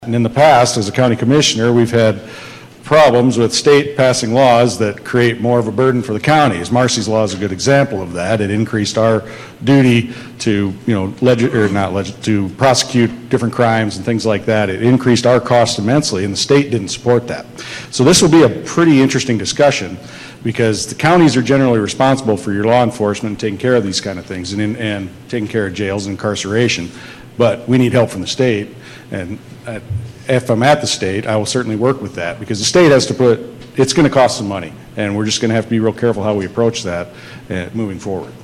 And in the past, as a county commissioner, we've had problems with state passing laws that create more of a burden for the counties. Marcy's Law is a good example of that. It increased our duty to, to prosecute different crimes and things like that. It increased our costs immensely, and the state didn't support that. So this will be a pretty interesting discussion, because the counties are generally responsible for your law enforcement and taking care of these kind of things and taking care of jails and incarceration. But we need help from the state, and if I'm at the state, I will certainly work with that, because the state has to it's going to cost some money, and we're just going to have to be real careful how we approach that moving forward.